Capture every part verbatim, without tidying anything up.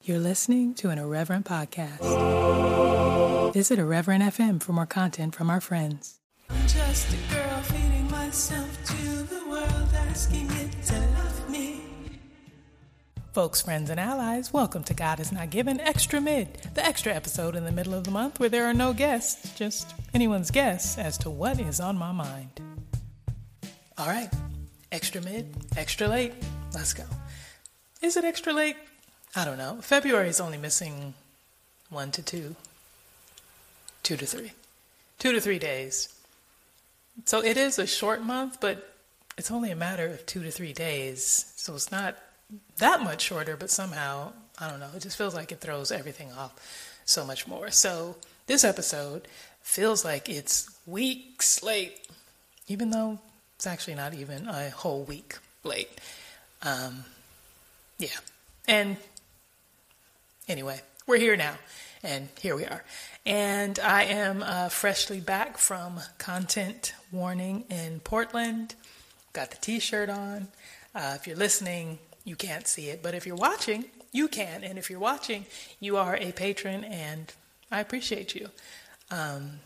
You're listening to an Irreverent podcast. Visit Irreverent F M for more content from our friends. I'm just a girl feeding myself to the world, asking it to love me. Folks, friends, and allies, welcome to God Is Not Given Extra Mid, the extra episode in the middle of the month where there are no guests, just anyone's guess as to what is on my mind. All right, extra mid, extra late, let's go. Is it extra late? I don't know. February is only missing one to two, two to three, two to three days. So it is a short month, but it's only a matter of two to three days. So it's not that much shorter, but somehow, I don't know, it just feels like it throws everything off so much more. So this episode feels like it's weeks late, even though it's actually not even a whole week late. Um, yeah. And anyway, we're here now, and here we are. And I am uh, freshly back from Content Warning in Portland. Got the t-shirt on. Uh, if you're listening, you can't see it, but if you're watching, you can. And if you're watching, you are a patron, and I appreciate you um,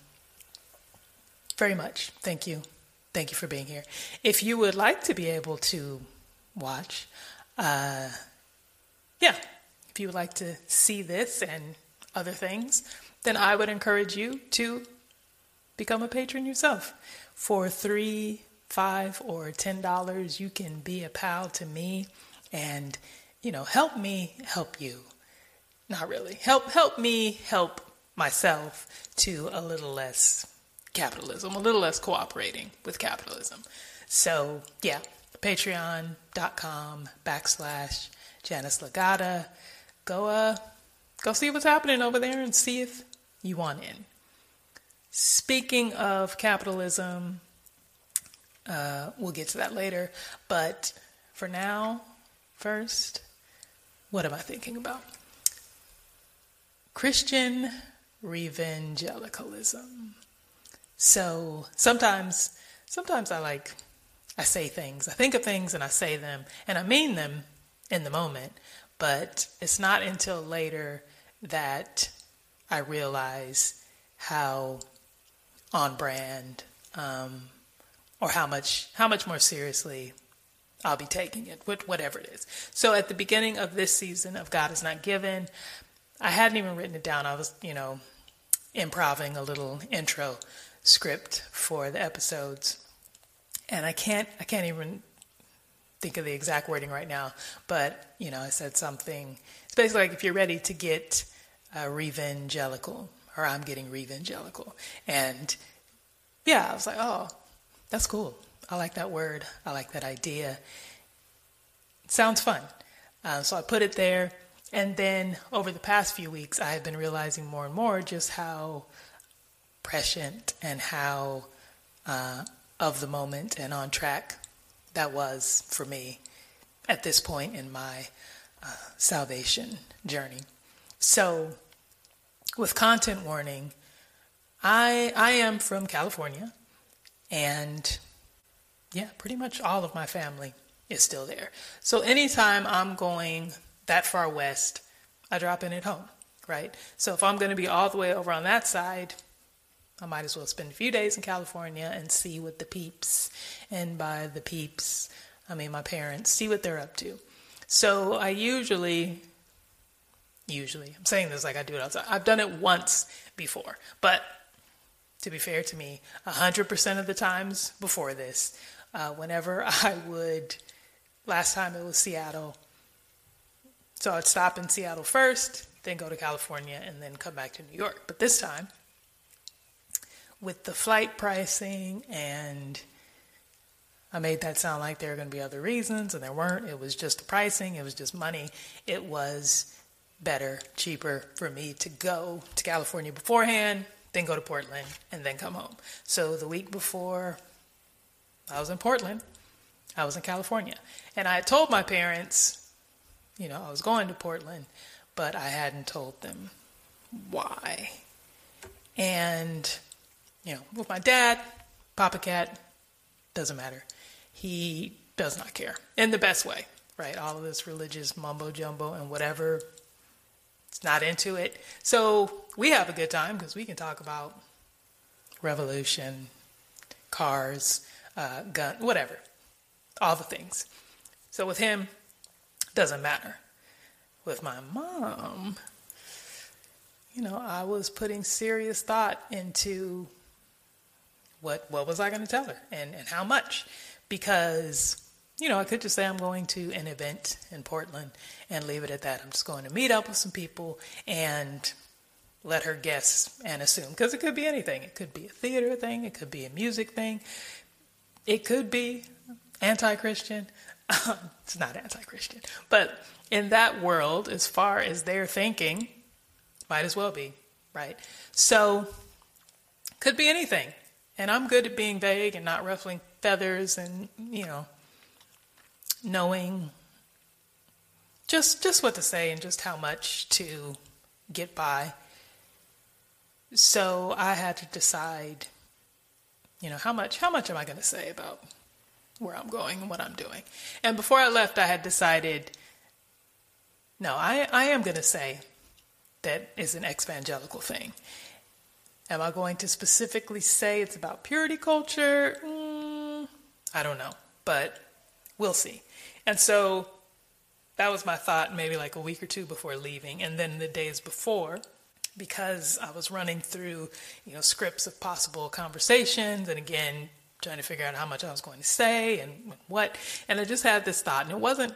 very much. Thank you. Thank you for being here. If you would like to be able to watch, uh, yeah, if you would like to see this and other things, then I would encourage you to become a patron yourself. For three, five, or ten dollars, you can be a pal to me and, you know, help me help you. Not really. Help help me help myself to a little less capitalism, a little less cooperating with capitalism. So, yeah, patreon.com backslash Janice Legata. Go, uh, go see what's happening over there and see if you want in. Speaking of capitalism, uh, we'll get to that later. But for now, first, what am I thinking about? Christian revangelicalism. So sometimes, sometimes I like, I say things, I think of things and I say them, and I mean them in the moment, but it's not until later that I realize how on brand, um, or how much, how much more seriously I'll be taking it, whatever it is. So at the beginning of this season of God Is Not Given, I hadn't even written it down. I was, you know, improving a little intro script for the episodes, and I can't, I can't even think of the exact wording right now, but, you know, I said something, it's basically like if you're ready to get uh, revangelical, or I'm getting revangelical, and yeah, I was like, oh, that's cool. I like that word. I like that idea. It sounds fun. Uh, so I put it there. And then over the past few weeks, I have been realizing more and more just how prescient and how uh, of the moment and on track that was for me at this point in my uh, salvation journey. So with Content Warning, I I am from California, and yeah, pretty much all of my family is still there. So anytime I'm going that far west, I drop in at home, right? So if I'm going to be all the way over on that side, I might as well spend a few days in California and see what the peeps, and by the peeps, I mean my parents, see what they're up to. So I usually, usually, I'm saying this like I do it all the time. I've done it once before, but to be fair to me, one hundred percent of the times before this, uh, whenever I would, last time it was Seattle, so I'd stop in Seattle first, then go to California, and then come back to New York. But this time, with the flight pricing, and I made that sound like there were going to be other reasons, and there weren't. It was just the pricing. It was just money. It was better, cheaper for me to go to California beforehand, then go to Portland, and then come home. So the week before I was in Portland, I was in California. And I had told my parents, you know, I was going to Portland, but I hadn't told them why. And, you know, with my dad, Papa Cat, doesn't matter. He does not care in the best way, right? All of this religious mumbo jumbo and whatever He's not into it. So we have a good time because we can talk about revolution, cars, uh, gun, whatever, all the things. So with him, doesn't matter. With my mom, you know, I was putting serious thought into what what was I going to tell her and, and how much. Because, you know, I could just say I'm going to an event in Portland and leave it at that. I'm just going to meet up with some people and let her guess and assume. Because it could be anything. It could be a theater thing. It could be a music thing. It could be anti-Christian. It's not anti-Christian. But in that world, as far as they're thinking, might as well be, right? So, could be anything. And I'm good at being vague and not ruffling feathers and, you know, knowing just just what to say and just how much to get by. So I had to decide, you know, how much how much am I going to say about where I'm going and what I'm doing. And before I left, I had decided, no, I, I am going to say that is an ex-evangelical thing. Am I going to specifically say it's about purity culture? Mm, I don't know, but we'll see. And so that was my thought maybe like a week or two before leaving. And then the days before, because I was running through, you know, scripts of possible conversations and again, trying to figure out how much I was going to say and what. And I just had this thought, and it wasn't,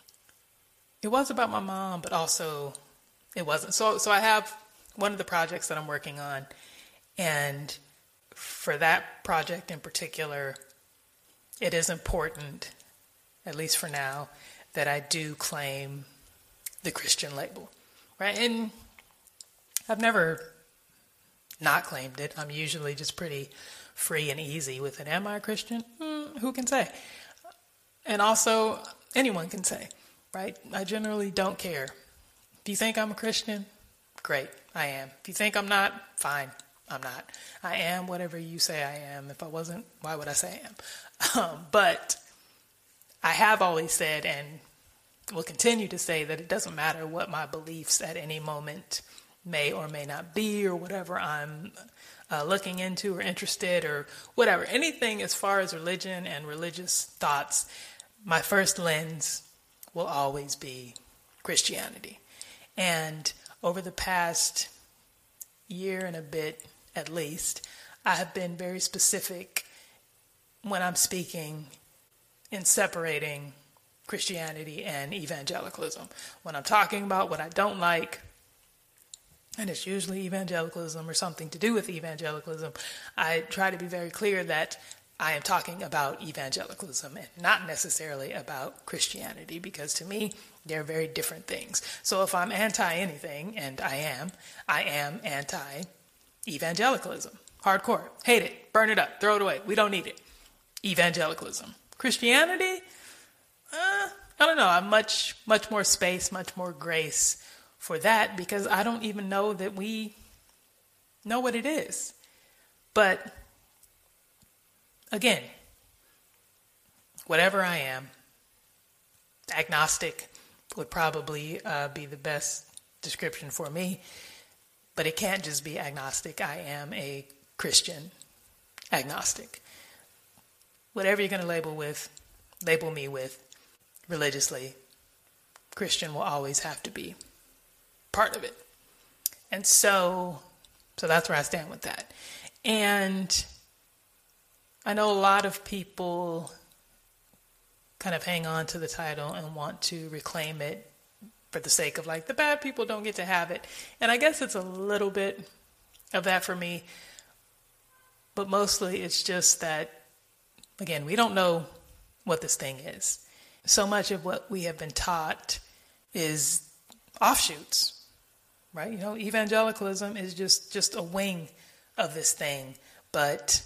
it was about my mom, but also it wasn't. So, so I have one of the projects that I'm working on. And for that project in particular, it is important, at least for now, that I do claim the Christian label, right? And I've never not claimed it. I'm usually just pretty free and easy with it. Am I a Christian? Hmm, who can say? And also, anyone can say, right? I generally don't care. If you think I'm a Christian, great, I am. If you think I'm not, fine, I'm not. I am whatever you say I am. If I wasn't, why would I say I am? Um, but I have always said and will continue to say that it doesn't matter what my beliefs at any moment may or may not be or whatever I'm uh, looking into or interested or whatever. Anything as far as religion and religious thoughts, my first lens will always be Christianity. And over the past year and a bit, at least, I have been very specific when I'm speaking in separating Christianity and evangelicalism. When I'm talking about what I don't like, and it's usually evangelicalism or something to do with evangelicalism, I try to be very clear that I am talking about evangelicalism and not necessarily about Christianity, because to me, they're very different things. So if I'm anti-anything, and I am, I am anti-evangelicalism. Hardcore. Hate it. Burn it up. Throw it away. We don't need it. Evangelicalism. Christianity? Uh, I don't know. I'm much, much more space, much more grace for that, because I don't even know that we know what it is. But again, whatever I am, agnostic would probably uh, be the best description for me. But it can't just be agnostic. I am a Christian agnostic. Whatever you're going to label with, label me with religiously, Christian will always have to be part of it. And so, so that's where I stand with that. And I know a lot of people kind of hang on to the title and want to reclaim it for the sake of like, the bad people don't get to have it. And I guess it's a little bit of that for me. But mostly it's just that, again, we don't know what this thing is. So much of what we have been taught is offshoots, right? You know, evangelicalism is just, just a wing of this thing, but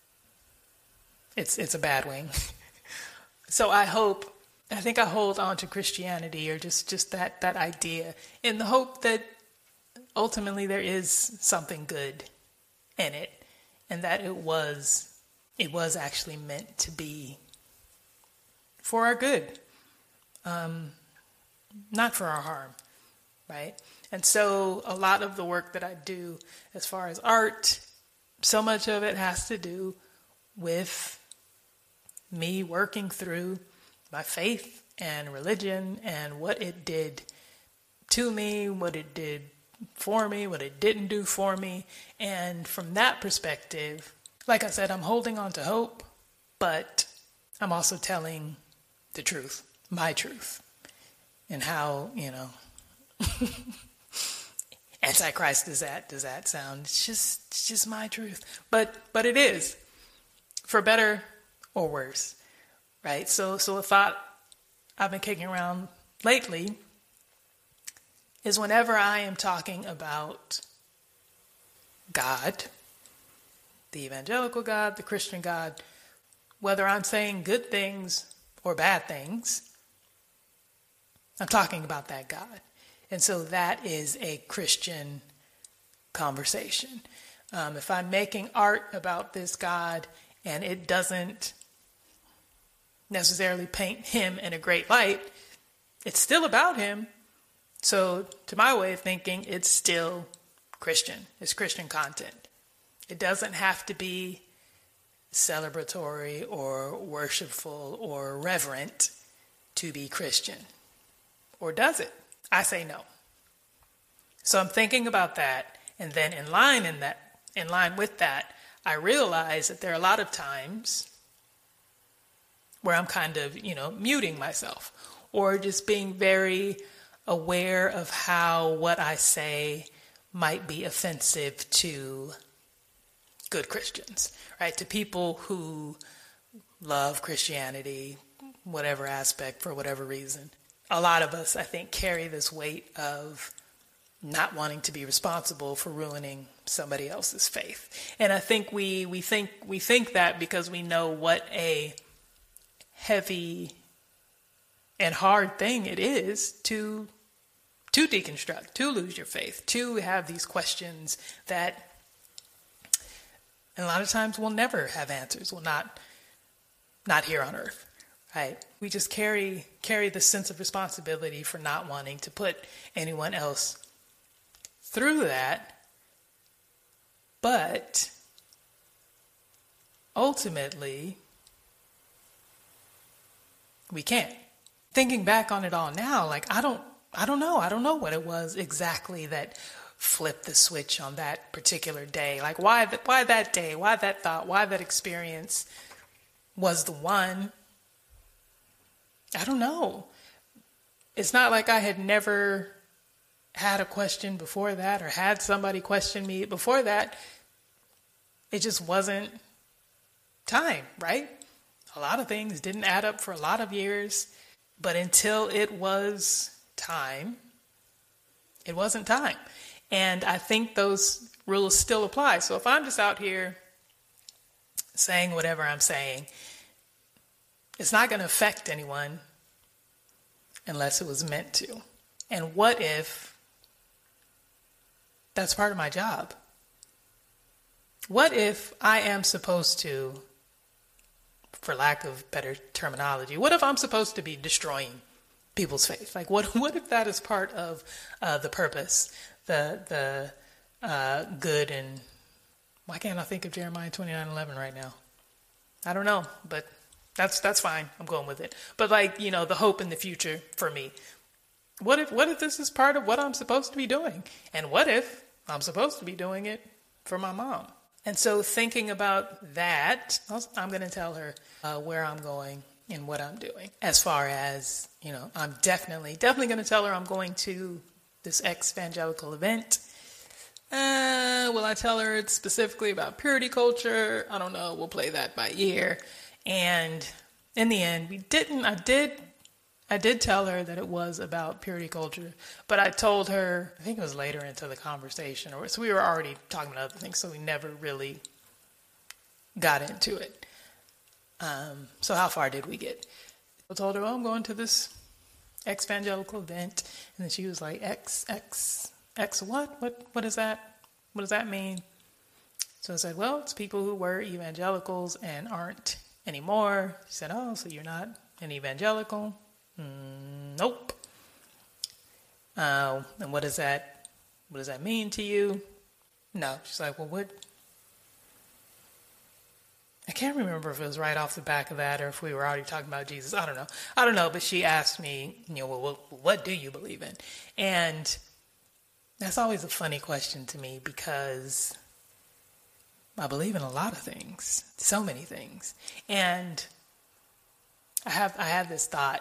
it's it's a bad wing. So I hope, I think I hold on to Christianity, or just, just that, that idea, in the hope that ultimately there is something good in it, and that it was it was actually meant to be for our good, um, not for our harm. right? And so a lot of the work that I do as far as art, so much of it has to do with me working through my faith and religion and what it did to me, what it did for me, what it didn't do for me. And from that perspective, like I said, I'm holding on to hope, but I'm also telling the truth, my truth, and how, you know, Antichrist does that, does that sound? It's just, it's just my truth. But, but it is, for better or worse, right? So, so a thought I've been kicking around lately is whenever I am talking about God, the evangelical God, the Christian God, whether I'm saying good things or bad things, I'm talking about that God. And so that is a Christian conversation. Um, if I'm making art about this God and it doesn't necessarily paint him in a great light, it's still about him. So to my way of thinking, it's still Christian. It's Christian content. It doesn't have to be celebratory or worshipful or reverent to be Christian. Or does it? I say no. So I'm thinking about that, and then in line in that, in line with that, I realize that there are a lot of times where I'm kind of, you know, muting myself or just being very aware of how what I say might be offensive to good Christians, right? To people who love Christianity, whatever aspect, for whatever reason. A lot of us, I think, carry this weight of not wanting to be responsible for ruining somebody else's faith. And I think we we think we think that because we know what a heavy and hard thing it is to to deconstruct, to lose your faith, to have these questions that a lot of times we'll never have answers. We'll not not here on earth. Right. We just carry carry the sense of responsibility for not wanting to put anyone else through that. But ultimately, we can't. Thinking back on it all now, like I don't I don't know. I don't know what it was exactly that flipped the switch on that particular day. Like why th- why that day? Why that thought? Why that experience was the one? I don't know. It's not like I had never had a question before that or had somebody question me before that. It just wasn't time, right? A lot of things didn't add up for a lot of years, but until it was time, it wasn't time. And I think those rules still apply. So if I'm just out here saying whatever I'm saying, it's not going to affect anyone unless it was meant to. And what if that's part of my job? What if I am supposed to, for lack of better terminology, what if I'm supposed to be destroying people's faith? Like, what what if that is part of uh, the purpose, the the uh, good, and why can't I think of Jeremiah twenty-nine eleven right now? I don't know, but That's that's fine. I'm going with it. But like, you know, the hope in the future for me. What if what if this is part of what I'm supposed to be doing? And what if I'm supposed to be doing it for my mom? And so thinking about that, I'm going to tell her uh, where I'm going and what I'm doing. As far as, you know, I'm definitely, definitely going to tell her I'm going to this ex-evangelical event. Uh, will I tell her it's specifically about purity culture? I don't know. We'll play that by ear. And in the end, we didn't, I did, I did tell her that it was about purity culture, but I told her, I think it was later into the conversation, or so we were already talking about other things, so we never really got into it. Um, so how far did we get? I told her, oh, I'm going to this ex-evangelical event, and then she was like, X, X, X what? What, what is that? What does that mean? So I said, well, it's people who were evangelicals and aren't anymore. She said, oh, so you're not an evangelical? Mm, nope. Uh, and what does that, what does that mean to you? No. She's like, well, what? I can't remember if it was right off the back of that or if we were already talking about Jesus. I don't know. I don't know. But she asked me, you know, well, what, what do you believe in? And that's always a funny question to me because I believe in a lot of things, so many things. And I have I have this thought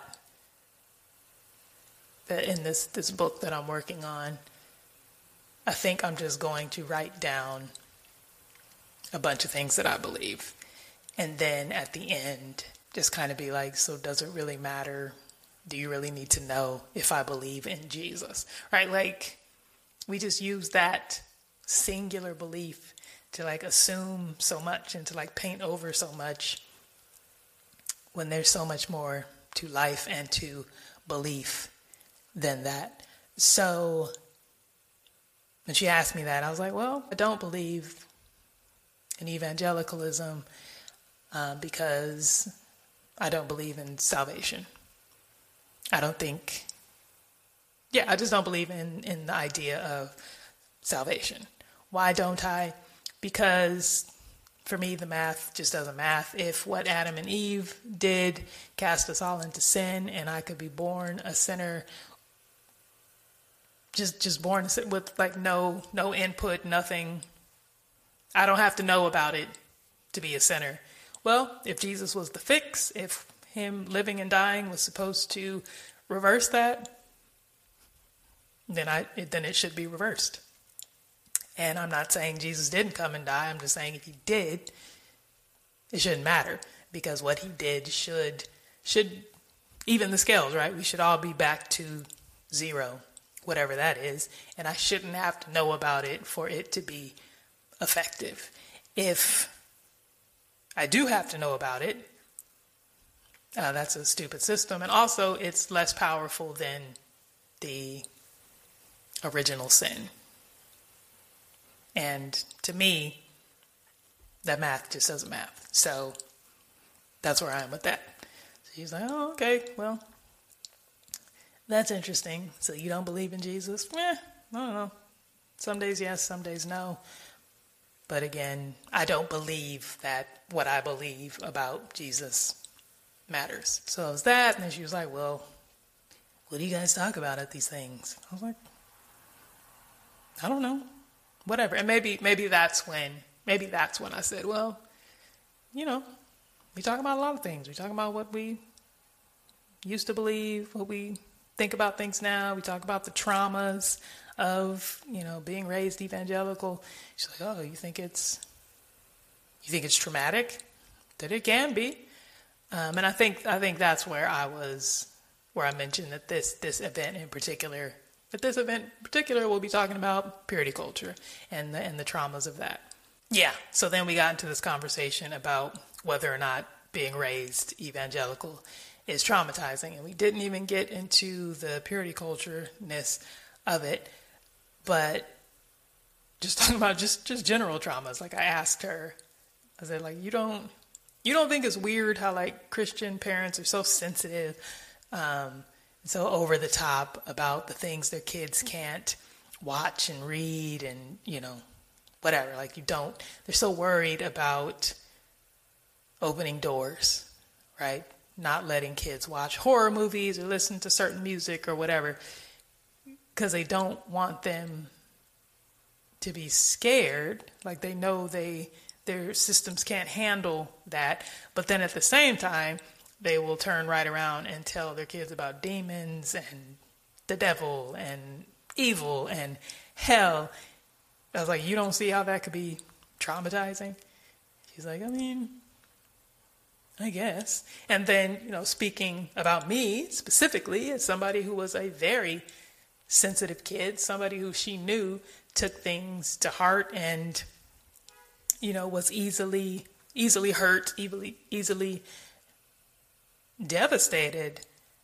that in this, this book that I'm working on, I think I'm just going to write down a bunch of things that I believe. And then at the end, just kind of be like, so does it really matter? Do you really need to know if I believe in Jesus? Right? Like, we just use that singular belief to like assume so much and to like paint over so much when there's so much more to life and to belief than that. So when she asked me that, I was like, well, I don't believe in evangelicalism uh, because I don't believe in salvation. I don't think, yeah, I just don't believe in, in the idea of salvation. Why don't I? Because for me, the math just doesn't math. If what Adam and Eve did cast us all into sin and I could be born a sinner, just just born with like no no input, nothing, I don't have to know about it to be a sinner. Well, if Jesus was the fix, if him living and dying was supposed to reverse that, then I then it should be reversed. And I'm not saying Jesus didn't come and die. I'm just saying if he did, it shouldn't matter because what he did should should even the scales, right? We should all be back to zero, whatever that is, and I shouldn't have to know about it for it to be effective. If I do have to know about it, uh, that's a stupid system, and also it's less powerful than the original sin. And to me, that math just doesn't math. So that's where I am with that. So he's like, oh, okay, well, that's interesting. So you don't believe in Jesus? Eh, I don't know. Some days yes, some days no. But again, I don't believe that what I believe about Jesus matters. So it was that, and then she was like, well, what do you guys talk about at these things? I was like, I don't know. Whatever. And maybe maybe that's when maybe that's when I said, well, you know, we talk about a lot of things. We talk about what we used to believe, what we think about things now. We talk about the traumas of, you know, being raised evangelical. She's like, oh, you think it's you think it's traumatic? That it can be. Um, and I think I think that's where I was where I mentioned that this this event in particular At this event in particular, we'll be talking about purity culture and the, and the traumas of that. Yeah, so then we got into this conversation about whether or not being raised evangelical is traumatizing. And we didn't even get into the purity culture-ness of it, but just talking about just, just general traumas. Like I asked her, I said, like, you don't, you don't think it's weird how like Christian parents are so sensitive, um, so over the top about the things their kids can't watch and read and, you know, whatever. Like you don't, they're so worried about opening doors, right? Not letting kids watch horror movies or listen to certain music or whatever because they don't want them to be scared. Like they know they, their systems can't handle that. But then at the same time, they will turn right around and tell their kids about demons and the devil and evil and hell. I was like, you don't see how that could be traumatizing? She's like, I mean, I guess. And then, you know, speaking about me specifically as somebody who was a very sensitive kid, somebody who she knew took things to heart and, you know, was easily, easily hurt, easily, easily devastated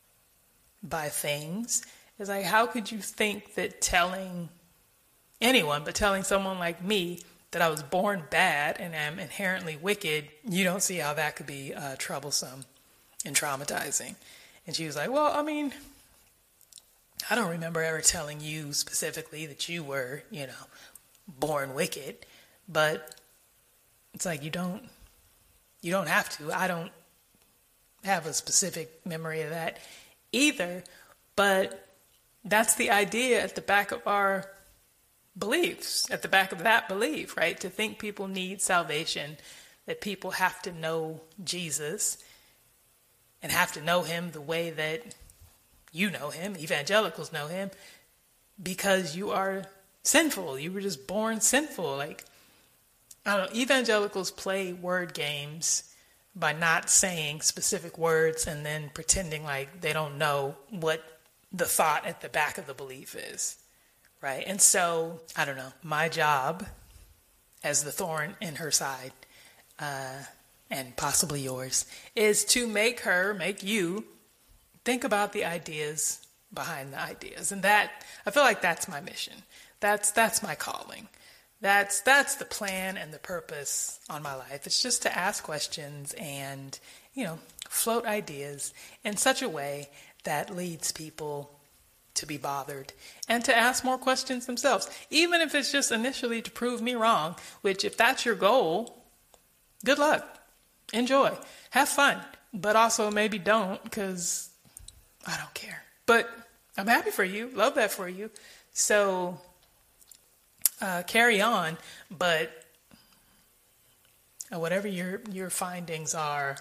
by things. It's like, how could you think that telling anyone, but telling someone like me that I was born bad and am inherently wicked, you don't see how that could be uh, troublesome and traumatizing? And she was like, well, I mean, I don't remember ever telling you specifically that you were, you know, born wicked, but it's like you don't, you don't have to. I don't have a specific memory of that either, but that's the idea at the back of our beliefs, at the back of that belief, right? To think people need salvation, that people have to know Jesus and have to know him the way that you know him, evangelicals know him, because you are sinful. You were just born sinful. Like, I don't know, evangelicals play word games by not saying specific words and then pretending like they don't know what the thought at the back of the belief is, right? And so, I don't know, my job as the thorn in her side, uh, and possibly yours, is to make her, make you, think about the ideas behind the ideas. And that, I feel like that's my mission. That's that's my calling. That's that's the plan and the purpose on my life. It's just to ask questions and, you know, float ideas in such a way that leads people to be bothered and to ask more questions themselves, even if it's just initially to prove me wrong, which if that's your goal, good luck. Enjoy. Have fun. But also maybe don't, because I don't care. But I'm happy for you. Love that for you. So uh, carry on. But uh, whatever your your findings are,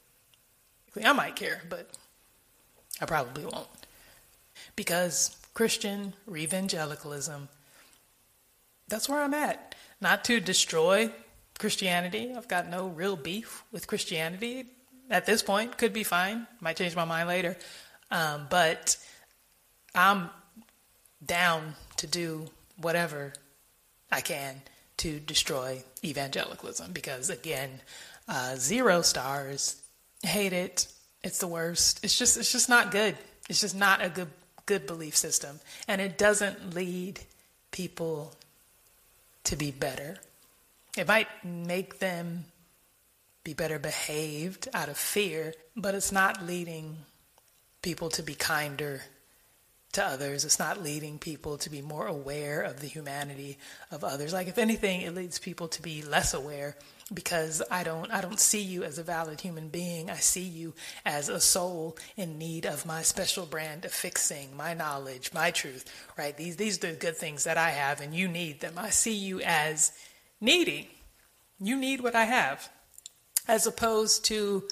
I might care, but I probably won't. Because Christian evangelicalism, that's where I'm at. Not to destroy Christianity. I've got no real beef with Christianity at this point. Could be fine. Might change my mind later. Um, but I'm down to do whatever I can to destroy evangelicalism because, again, uh, zero stars, hate it. It's the worst. It's just it's just not good. It's just not a good good belief system, and it doesn't lead people to be better. It might make them be better behaved out of fear, but it's not leading people to be kinder to others. It's not leading people to be more aware of the humanity of others. Like, if anything, it leads people to be less aware, because I don't I don't see you as a valid human being. I see you as a soul in need of my special brand of fixing, my knowledge, my truth, right? These these are the good things that I have, and you need them. I see you as needy. You need what I have, as opposed to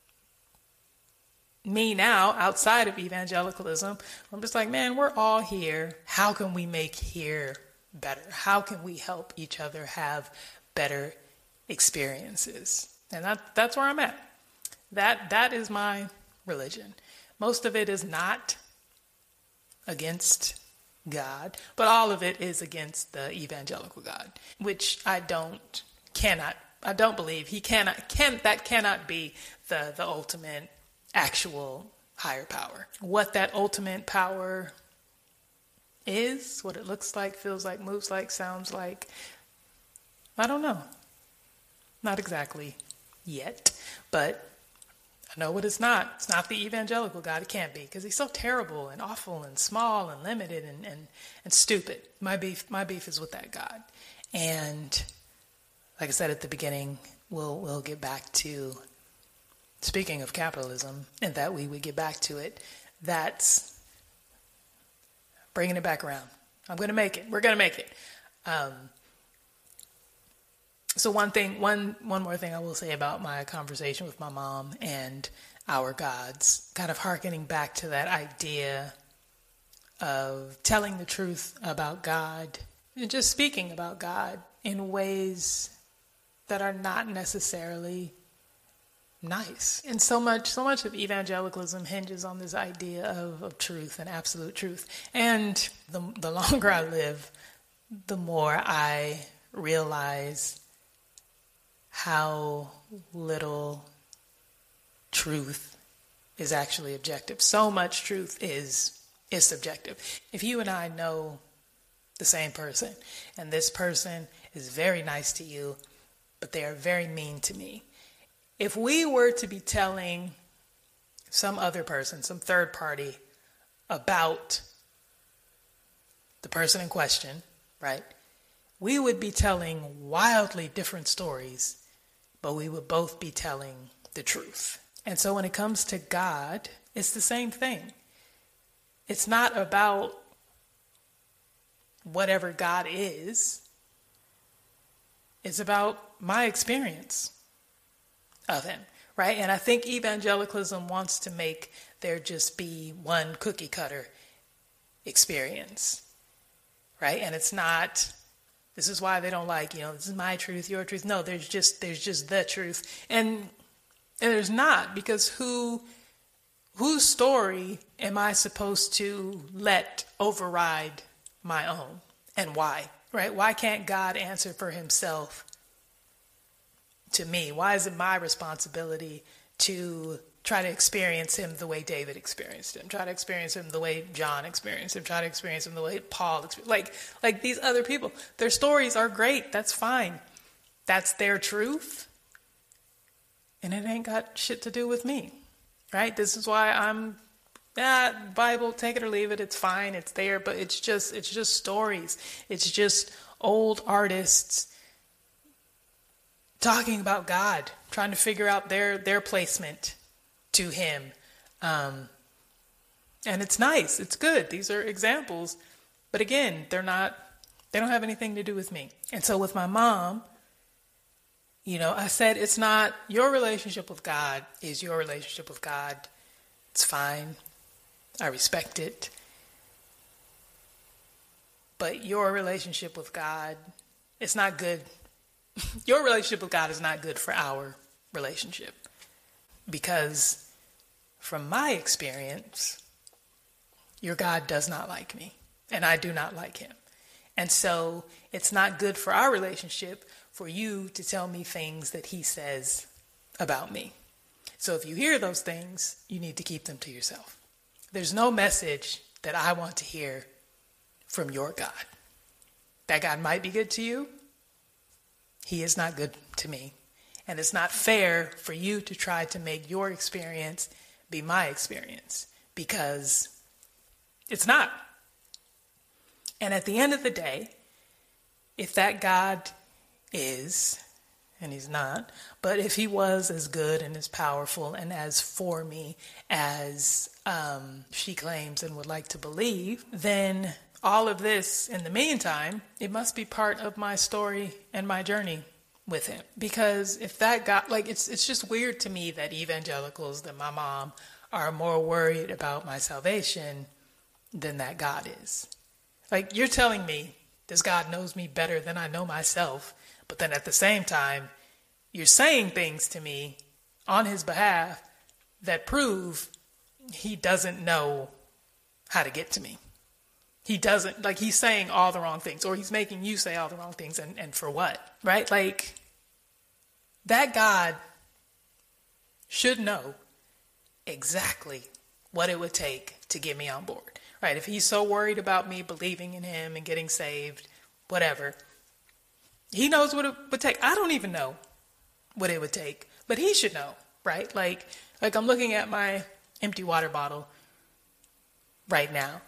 me now outside of evangelicalism. I'm just like, man, we're all here. How can we make here better? How can we help each other have better experiences? And that that's where I'm at. That that is my religion. Most of it is not against God, but all of it is against the evangelical God, which I don't cannot I don't believe he cannot can that cannot be the the ultimate actual higher power. What that ultimate power is, what it looks like, feels like, moves like, sounds like, I don't know. Not exactly yet, but I know what it's not. It's not the evangelical God. It can't be, because he's so terrible and awful and small and limited and, and, and stupid. My beef, my beef is with that God. And like I said at the beginning, we'll we'll get back to, speaking of capitalism, and that we would get back to it. That's bringing it back around. I'm going to make it. We're going to make it. Um, so one thing, one one more thing I will say about my conversation with my mom and our gods, kind of hearkening back to that idea of telling the truth about God and just speaking about God in ways that are not necessarily nice. And so much, so much of evangelicalism hinges on this idea of, of truth and absolute truth. And the the longer I live, the more I realize how little truth is actually objective. So much truth is is subjective. If you and I know the same person, and this person is very nice to you, but they are very mean to me, if we were to be telling some other person, some third party, about the person in question, right, we would be telling wildly different stories, but we would both be telling the truth. And so when it comes to God, it's the same thing. It's not about whatever God is. It's about my experience of him, right? And I think evangelicalism wants to make there just be one cookie cutter experience, right? And it's not, this is why they don't like, you know, this is my truth, your truth. No, there's just, there's just the truth. And, and there's not, because who, whose story am I supposed to let override my own, and why, right? Why can't God answer for himself to me? Why is it my responsibility to try to experience him the way David experienced him, try to experience him the way John experienced him, try to experience him the way Paul experienced, like, like these other people? Their stories are great. That's fine. That's their truth. And it ain't got shit to do with me, right? This is why I'm, yeah, Bible, take it or leave it. It's fine. It's there, but it's just, it's just stories. It's just old artists talking about God, trying to figure out their, their placement to him. Um, and it's nice. It's good. These are examples. But again, they're not, they don't have anything to do with me. And so with my mom, you know, I said, it's not, your relationship with God is your relationship with God. It's fine. I respect it. But your relationship with God, it's not good. Your relationship with God is not good for our relationship. Because from my experience, your God does not like me, and I do not like him. And so it's not good for our relationship for you to tell me things that he says about me. So if you hear those things, you need to keep them to yourself. There's no message that I want to hear from your God. That God might be good to you. He is not good to me. And it's not fair for you to try to make your experience be my experience, because it's not. And at the end of the day, if that God is, and he's not, but if he was as good and as powerful and as for me as um, she claims and would like to believe, then all of this, in the meantime, it must be part of my story and my journey with him. Because if that God, like, it's it's just weird to me that evangelicals, that my mom, are more worried about my salvation than that God is. Like, you're telling me this God knows me better than I know myself, but then at the same time, you're saying things to me on his behalf that prove he doesn't know how to get to me. He doesn't, like, he's saying all the wrong things, or he's making you say all the wrong things, and, and for what, right? Like, that God should know exactly what it would take to get me on board, right? If he's so worried about me believing in him and getting saved, whatever, he knows what it would take. I don't even know what it would take, but he should know, right? Like, like I'm looking at my empty water bottle right now.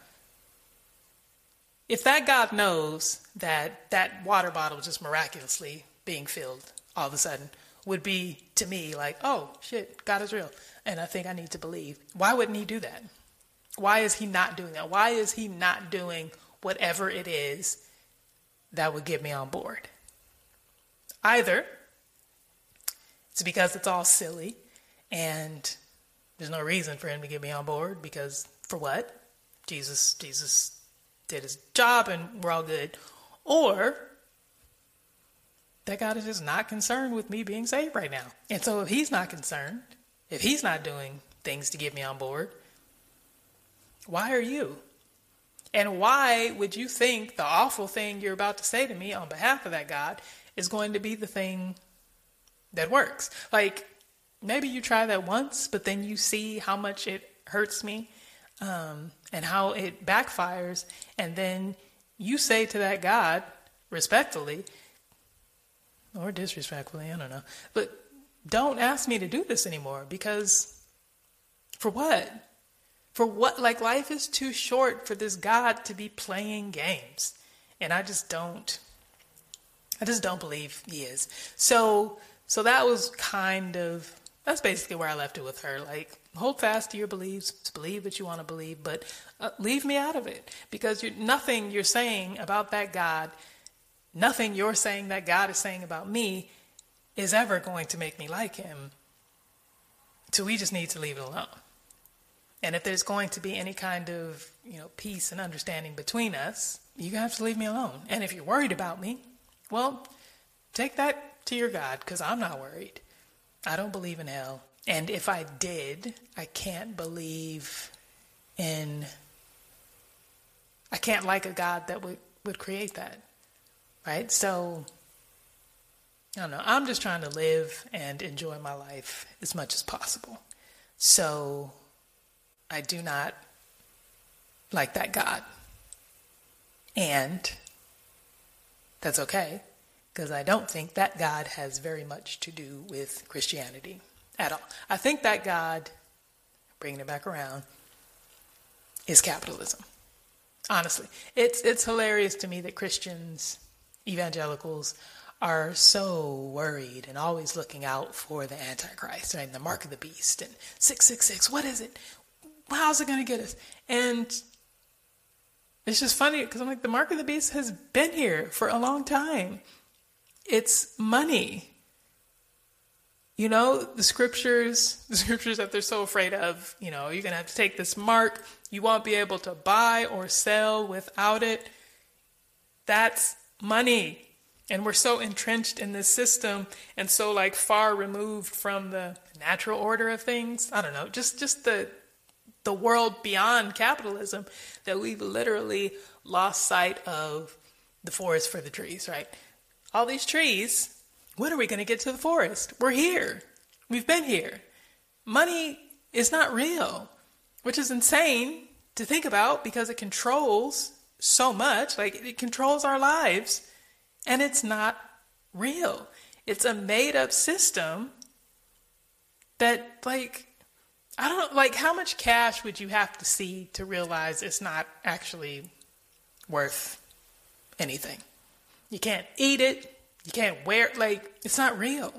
If that God knows that that water bottle just miraculously being filled all of a sudden would be to me like, oh shit, God is real, and I think I need to believe, why wouldn't he do that? Why is he not doing that? Why is he not doing whatever it is that would get me on board? Either it's because it's all silly and there's no reason for him to get me on board, because for what? Jesus, Jesus did his job and we're all good. Or that God is just not concerned with me being saved right now. And so if he's not concerned, if he's not doing things to get me on board, why are you? And why would you think the awful thing you're about to say to me on behalf of that God is going to be the thing that works? Like, maybe you try that once, but then you see how much it hurts me, um, and how it backfires. And then you say to that God, respectfully, or disrespectfully, I don't know, but don't ask me to do this anymore, because for what? For what, like, life is too short for this God to be playing games. And I just don't, I just don't believe he is. So, so that was kind of, that's basically where I left it with her. Like, hold fast to your beliefs, believe what you want to believe, but uh, leave me out of it. Because you're, nothing you're saying about that God, nothing you're saying that God is saying about me is ever going to make me like him. So we just need to leave it alone. And if there's going to be any kind of, you know, peace and understanding between us, you have to leave me alone. And if you're worried about me, well, take that to your God, because I'm not worried. I don't believe in hell. And if I did, I can't believe in, I can't like a God that would, would create that. Right? So, I don't know. I'm just trying to live and enjoy my life as much as possible. So, I do not like that God. And that's okay, because I don't think that God has very much to do with Christianity at all. I think that God, bringing it back around, is capitalism. Honestly, it's it's hilarious to me that Christians, evangelicals, are so worried and always looking out for the Antichrist, right? And the mark of the beast and six six six. What is it? How's it going to get us? And it's just funny because I'm like, the mark of the beast has been here for a long time. It's money. You know, the scriptures, the scriptures that they're so afraid of, you know, you're going to have to take this mark. You won't be able to buy or sell without it. That's money. And we're so entrenched in this system and so like far removed from the natural order of things. I don't know, just, just the, the world beyond capitalism that we've literally lost sight of the forest for the trees, right? All these trees, when are we going to get to the forest? We're here. We've been here. Money is not real, which is insane to think about because it controls so much. Like, it controls our lives, and it's not real. It's a made-up system that, like, I don't know, like, how much cash would you have to see to realize it's not actually worth anything? You can't eat it. You can't wear it. Like, it's not real.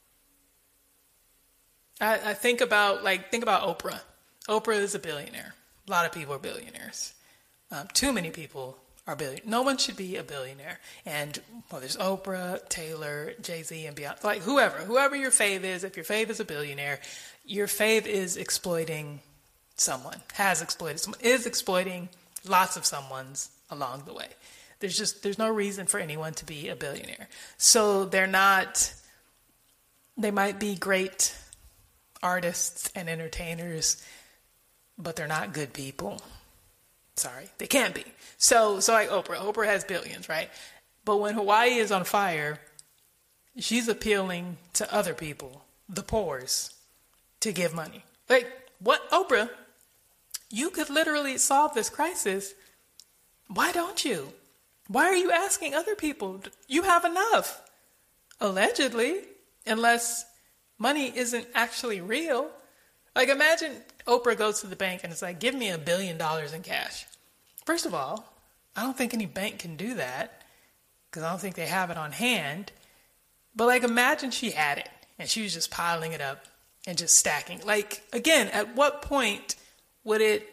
I, I think about, like, think about Oprah. Oprah is a billionaire. A lot of people are billionaires. Um, too many people are billionaires. No one should be a billionaire. And, well, there's Oprah, Taylor, Jay-Z, and Beyonce. Like, whoever. Whoever your fave is, if your fave is a billionaire, your fave is exploiting someone, has exploited someone, is exploiting lots of someones along the way. There's just, there's no reason for anyone to be a billionaire. So they're not, they might be great artists and entertainers, but they're not good people. Sorry, they can't be. So, so like Oprah, Oprah has billions, right? But when Hawaii is on fire, she's appealing to other people, the poors, to give money. Like, what, Oprah, you could literally solve this crisis. Why don't you? Why are you asking other people? You have enough, allegedly, unless money isn't actually real. Like, imagine Oprah goes to the bank and it's like, give me a billion dollars in cash. First of all, I don't think any bank can do that because I don't think they have it on hand. But, like, imagine she had it and she was just piling it up and just stacking. Like, again, at what point would it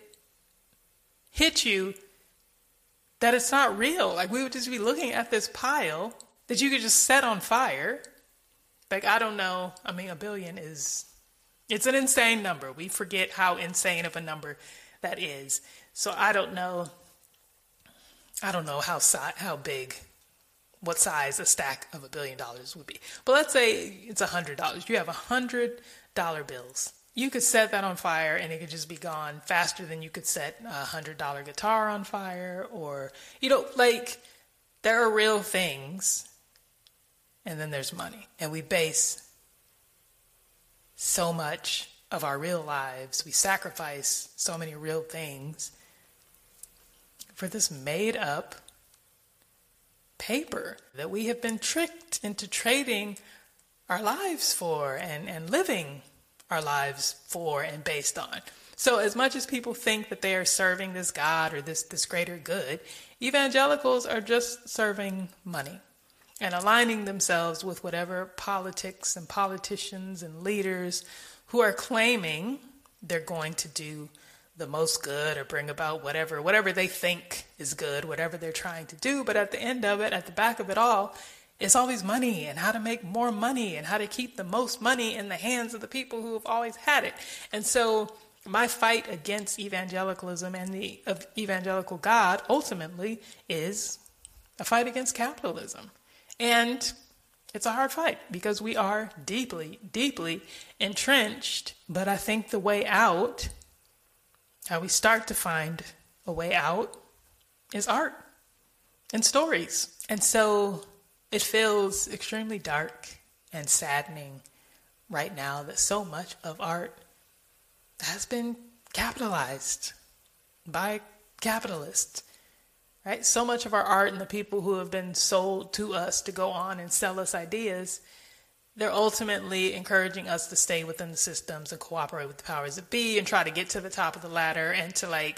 hit you that it's not real? Like, we would just be looking at this pile that you could just set on fire. Like, I don't know. I mean, a billion is, it's an insane number. We forget how insane of a number that is. So I don't know. I don't know how si- how big, what size a stack of a billion dollars would be. But let's say it's a hundred dollars. You have a hundred dollar bills. You could set that on fire and it could just be gone faster than you could set a hundred dollar guitar on fire, or, you know, like, there are real things and then there's money. And we base so much of our real lives, we sacrifice so many real things for this made up paper that we have been tricked into trading our lives for and, and living our lives for and based on. So as much as people think that they are serving this God or this, this greater good, evangelicals are just serving money and aligning themselves with whatever politics and politicians and leaders who are claiming they're going to do the most good or bring about whatever, whatever they think is good, whatever they're trying to do. But at the end of it, at the back of it all, it's always money and how to make more money and how to keep the most money in the hands of the people who have always had it. And so my fight against evangelicalism and the of evangelical God ultimately is a fight against capitalism. And it's a hard fight because we are deeply, deeply entrenched. But I think the way out, how we start to find a way out, is art and stories. And so it feels extremely dark and saddening right now that so much of art has been capitalized by capitalists. Right? So much of our art and the people who have been sold to us to go on and sell us ideas, they're ultimately encouraging us to stay within the systems and cooperate with the powers that be and try to get to the top of the ladder and to like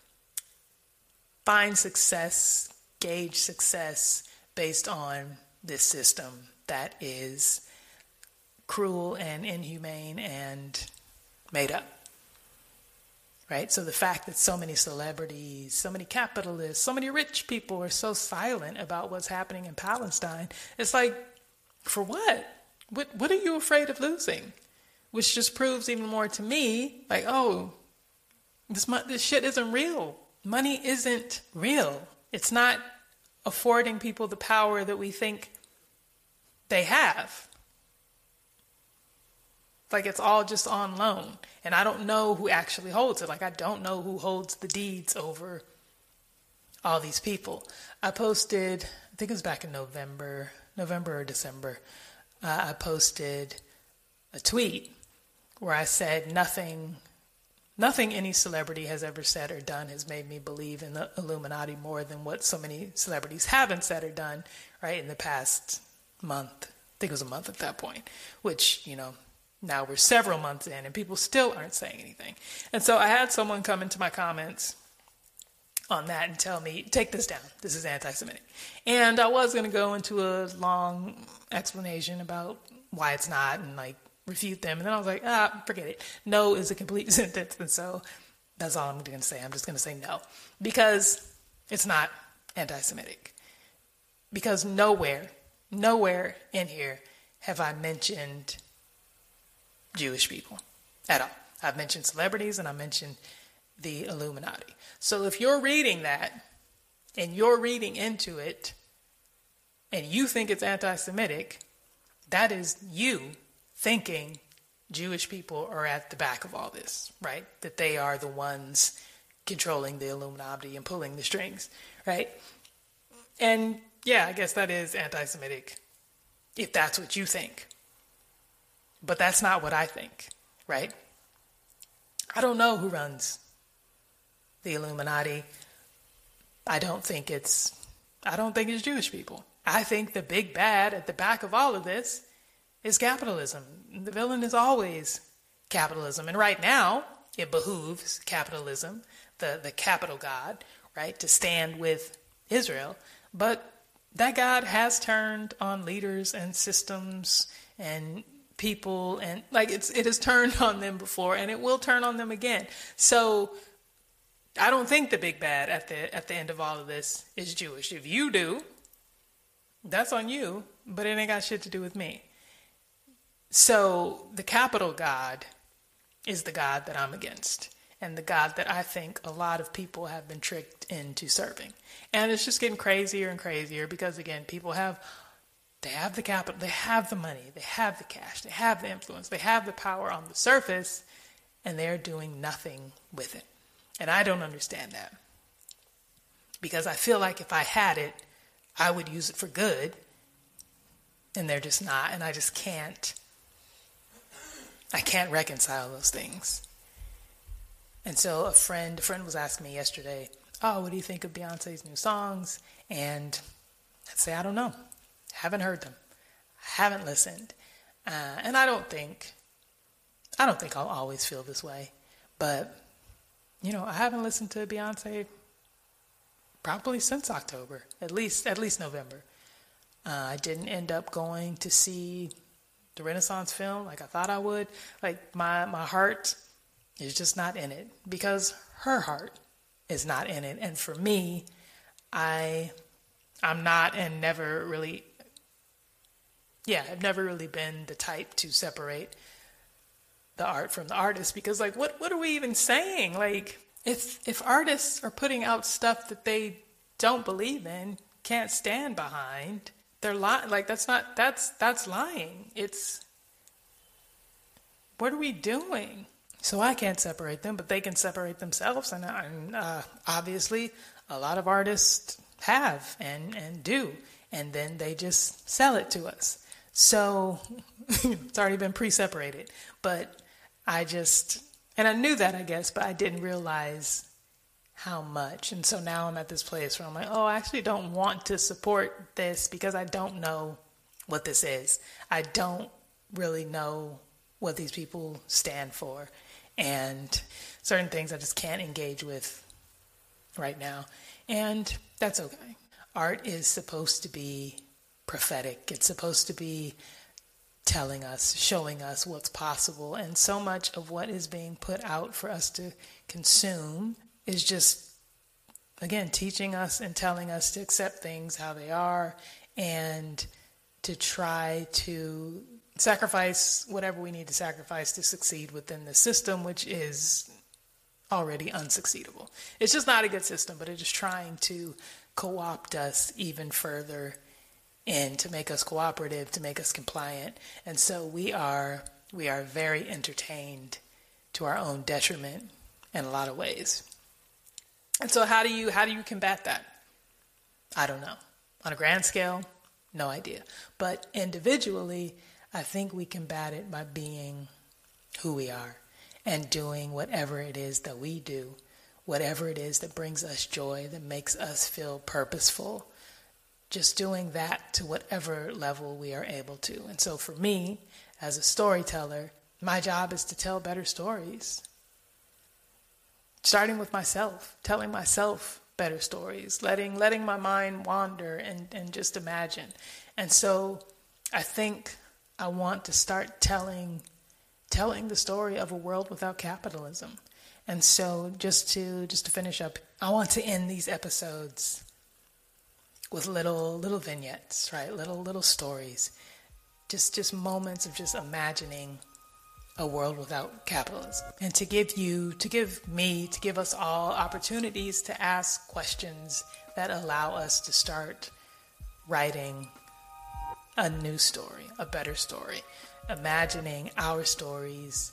find success, gauge success based on this system that is cruel and inhumane and made up. Right? So the fact that so many celebrities, so many capitalists, so many rich people are so silent about what's happening in Palestine, it's like, for what? What what are you afraid of losing? Which just proves even more to me, like, oh, this this shit isn't real. Money isn't real. It's not affording people the power that we think they have. Like it's all just on loan. And I don't know who actually holds it. Like I don't know who holds the deeds over all these people. I posted, I think it was back in November, November or December. Uh, I posted a tweet where I said nothing, nothing any celebrity has ever said or done has made me believe in the Illuminati more than what so many celebrities haven't said or done, right, in the past month. I think it was a month at that point, which, you know, now we're several months in and people still aren't saying anything. And so I had someone come into my comments on that and tell me, take this down. This is anti-Semitic. And I was going to go into a long explanation about why it's not and like refute them. And then I was like, ah, forget it. No is a complete sentence. And so that's all I'm going to say. I'm just going to say no because it's not anti-Semitic. Because nowhere, nowhere in here have I mentioned Jewish people at all. I've mentioned celebrities and I mentioned the Illuminati. So if you're reading that and you're reading into it and you think it's anti-Semitic, that is you thinking Jewish people are at the back of all this, right? That they are the ones controlling the Illuminati and pulling the strings, right? And yeah, I guess that is anti-Semitic if that's what you think. But that's not what I think, right? I don't know who runs the Illuminati. I don't think it's, I don't think it's Jewish people. I think the big bad at the back of all of this is capitalism. The villain is always capitalism. And right now, it behooves capitalism, the, the capital God, right, to stand with Israel. But that God has turned on leaders and systems and people, and like it's it has turned on them before and it will turn on them again. So I don't think the big bad at the at the end of all of this is Jewish. If you do, that's on you, but it ain't got shit to do with me. So the capital God is the God that I'm against and the God that I think a lot of people have been tricked into serving. And it's just getting crazier and crazier because again, people have They have the capital, they have the money, they have the cash, they have the influence, they have the power on the surface, and they're doing nothing with it. And I don't understand that. Because I feel like if I had it, I would use it for good, and they're just not, and I just can't, I can't reconcile those things. And so a friend, a friend was asking me yesterday, oh, what do you think of Beyonce's new songs? And I'd say, I don't know. Haven't heard them. Haven't listened. Uh, and I don't think, I don't think I'll always feel this way, but, you know, I haven't listened to Beyonce probably since October, at least at least November. Uh, I didn't end up going to see the Renaissance film like I thought I would. Like, my, my heart is just not in it because her heart is not in it. And for me, I, I'm not and never really, yeah, I've never really been the type to separate the art from the artist, because like, what, what are we even saying? Like, if, if artists are putting out stuff that they don't believe in, can't stand behind, they're lying. Like, that's not, that's, that's lying. It's, what are we doing? So I can't separate them, but they can separate themselves. And, and uh, obviously a lot of artists have and, and do, and then they just sell it to us. So it's already been pre-separated, but I just, and I knew that, I guess, but I didn't realize how much. And so now I'm at this place where I'm like, oh, I actually don't want to support this because I don't know what this is. I don't really know what these people stand for. And certain things I just can't engage with right now. And that's okay. Art is supposed to be prophetic. It's supposed to be telling us, showing us what's possible. And so much of what is being put out for us to consume is just, again, teaching us and telling us to accept things how they are and to try to sacrifice whatever we need to sacrifice to succeed within the system, which is already unsucceedable. It's just not a good system, but it's just trying to co-opt us even further and to make us cooperative, to make us compliant. And so we are we are very entertained to our own detriment in a lot of ways. And so how do you how do you combat that? I don't know. On a grand scale, no idea. But individually, I think we combat it by being who we are and doing whatever it is that we do, whatever it is that brings us joy, that makes us feel purposeful. Just doing that to whatever level we are able to. And so for me, as a storyteller, my job is to tell better stories. Starting with myself, telling myself better stories, letting letting my mind wander and, and just imagine. And so I think I want to start telling telling the story of a world without capitalism. And so just to just to finish up, I want to end these episodes with little little vignettes, right? Little little stories. Just just moments of just imagining a world without capitalism. And to give you, to give me, to give us all opportunities to ask questions that allow us to start writing a new story, a better story. Imagining our stories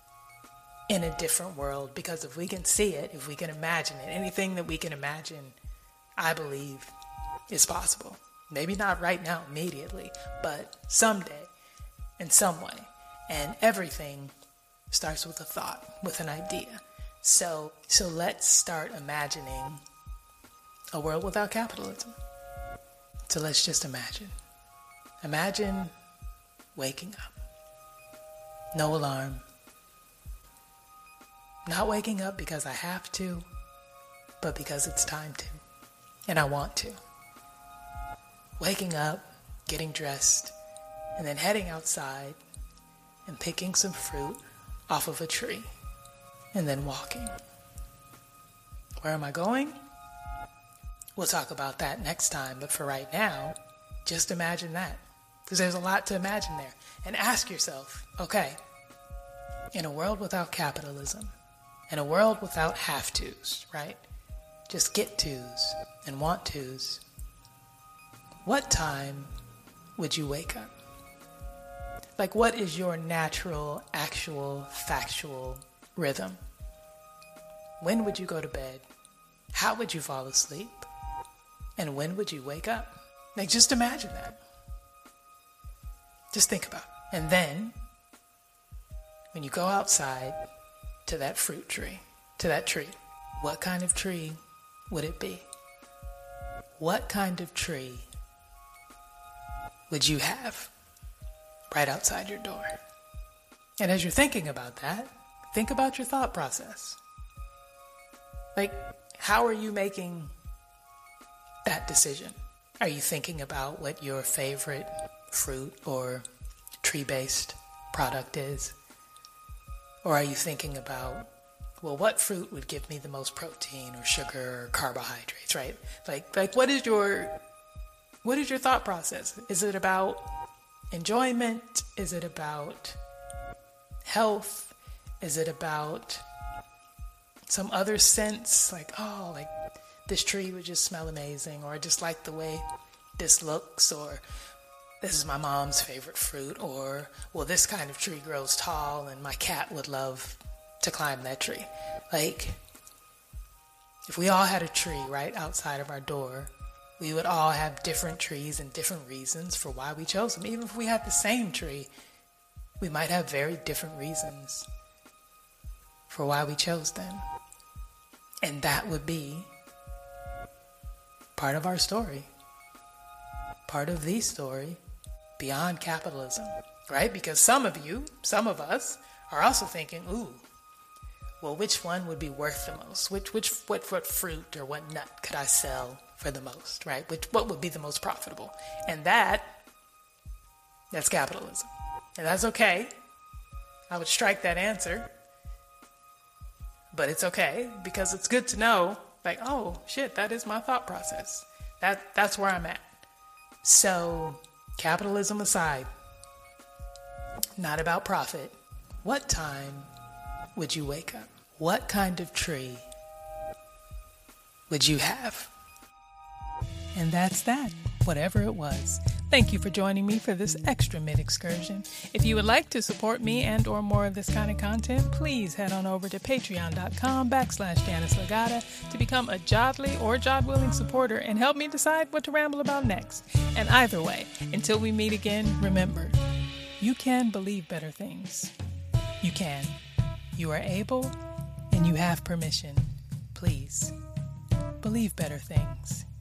in a different world, because if we can see it, if we can imagine it, anything that we can imagine, I believe is possible. Maybe not right now, immediately, but someday, in some way. And everything starts with a thought, with an idea. So, so let's start imagining a world without capitalism. So let's just imagine. Imagine waking up. No alarm. Not waking up because I have to, but because it's time to, and I want to. Waking up, getting dressed, and then heading outside and picking some fruit off of a tree, and then walking. Where am I going? We'll talk about that next time, but for right now, just imagine that, because there's a lot to imagine there. And ask yourself, okay, in a world without capitalism, in a world without have-tos, right? Just get-tos and want-tos. What time would you wake up? Like, what is your natural, actual, factual rhythm? When would you go to bed? How would you fall asleep? And when would you wake up? Like, just imagine that. Just think about it. And then, when you go outside to that fruit tree, to that tree, what kind of tree would it be? What kind of tree would you have right outside your door? And as you're thinking about that, think about your thought process. Like, how are you making that decision? Are you thinking about what your favorite fruit or tree-based product is? Or are you thinking about, well, what fruit would give me the most protein or sugar or carbohydrates, right? Like, like what is your, what is your thought process? Is it about enjoyment? Is it about health? Is it about some other sense? Like, oh, like this tree would just smell amazing, or I just like the way this looks, or this is my mom's favorite fruit, or, well, this kind of tree grows tall and my cat would love to climb that tree. Like, if we all had a tree right outside of our door, we would all have different trees and different reasons for why we chose them. Even if we had the same tree, we might have very different reasons for why we chose them. And that would be part of our story, part of the story beyond capitalism, right? Because some of you, some of us, are also thinking, ooh, well, which one would be worth the most? Which, which, what, what fruit or what nut could I sell for the most, right? Which, what would be the most profitable? And that, that's capitalism. And that's okay. I would strike that answer. But it's okay, because it's good to know, like, oh, shit, that is my thought process. That That's where I'm at. So, capitalism aside, not about profit, what time would you wake up? What kind of tree would you have? And that's that, whatever it was. Thank you for joining me for this extra mid-excursion. If you would like to support me and or more of this kind of content, please head on over to patreon.com backslash Janice Legata to become a Jodly or Jod-willing supporter and help me decide what to ramble about next. And either way, until we meet again, remember, you can believe better things. You can. You are able and you have permission. Please, believe better things.